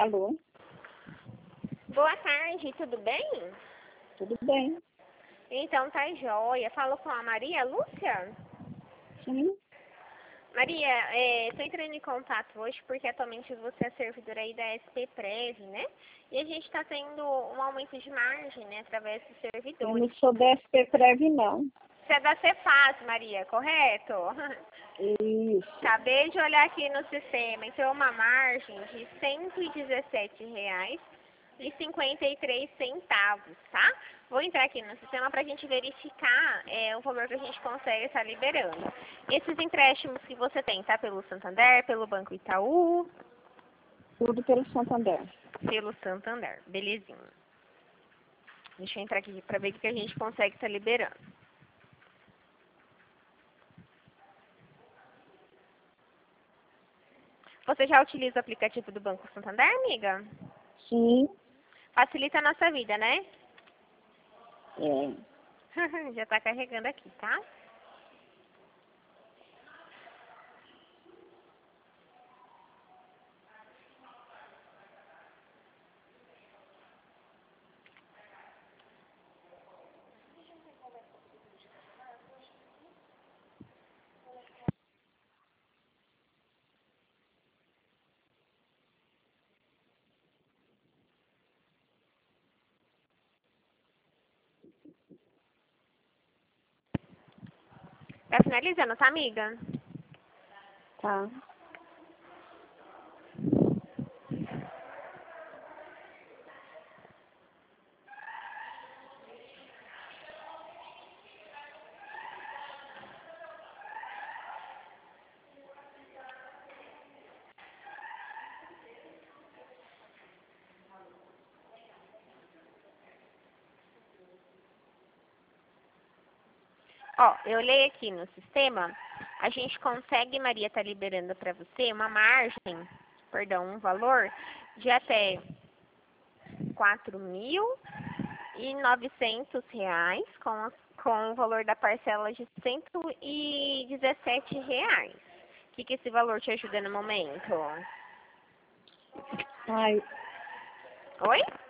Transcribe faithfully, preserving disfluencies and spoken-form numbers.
Alô? Boa tarde, tudo bem? Tudo bem? Então tá joia. Falo com a Maria Lúcia? Sim. Maria, estou entrando em contato hoje porque atualmente você é servidora aí da S P Prev, né? E a gente está tendo um aumento de margem, né, através dos Eu servidores. não sou da S P Prev, não. Você é da Cefaz, Maria, correto? Isso. Acabei de olhar aqui no sistema, então uma margem de cento e dezessete reais e cinquenta e três centavos, tá? Vou entrar aqui no sistema para a gente verificar é, o valor que a gente consegue estar liberando. Esses empréstimos que você tem, tá? Pelo Santander, pelo Banco Itaú, Tudo pelo Santander. pelo Santander, belezinha. Deixa eu entrar aqui para ver o que a gente consegue estar liberando. Você já utiliza o aplicativo do Banco Santander, amiga? Sim. Facilita a nossa vida, né? É. Já tá carregando aqui, tá? Tá finalizando, tá, amiga? Tá. Ó, eu olhei aqui no sistema, a gente consegue, Maria, tá liberando para você uma margem, perdão, um valor de até quatro mil e novecentos reais com, com o valor da parcela de cento e dezessete reais. O que, que esse valor te ajuda no momento? Ai, Oi?